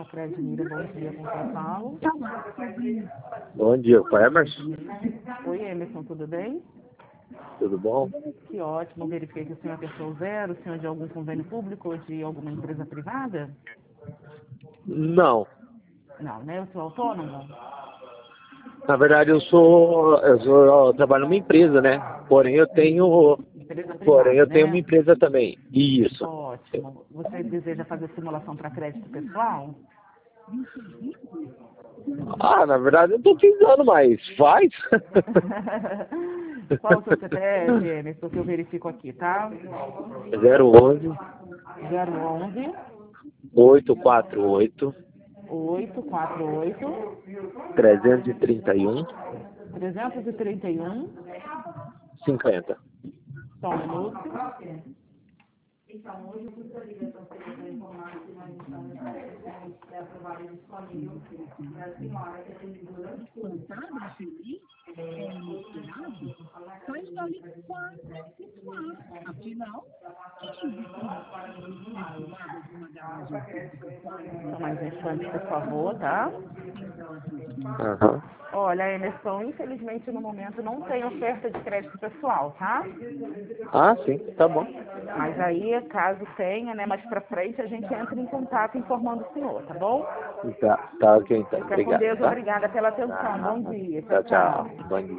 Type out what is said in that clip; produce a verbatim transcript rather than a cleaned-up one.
Sacred Mira, bom dia, com quem falo? Bom dia, com a Emerson. Oi, Emerson, tudo bem? Tudo bom? Que ótimo, verifiquei que o senhor apertou zero, o senhor é de algum convênio público ou de alguma empresa privada? Não. Não, né? Eu sou autônomo? Na verdade, eu sou, eu sou, eu trabalho numa empresa, né? Porém, eu tenho, Empresa porém, privada, eu tenho uma né? empresa também. Isso. Ótimo. Você deseja fazer simulação para crédito pessoal? Ah, na verdade, eu tô precisando, mas faz. Qual o seu C P F, Emerson, que eu verifico aqui, tá? zero onze, zero onze, oito quatro oito, oito quatro oito, trezentos e trinta e um, trezentos e trinta e um. cinquenta. Só um minuto. Só mais um instante, por favor, tá? Aham. Olha, Emerson, infelizmente no momento não tem oferta de crédito pessoal, tá? Ah, sim, tá bom. Mas aí, caso tenha, né, mais pra frente, a gente entra em contato informando o senhor, tá bom? Tá, tá ok, então. Fica com Obrigado, Deus, tá? obrigada pela atenção. Ah, Bom dia. tchau, Tchau, tchau. tchau. Bom dia.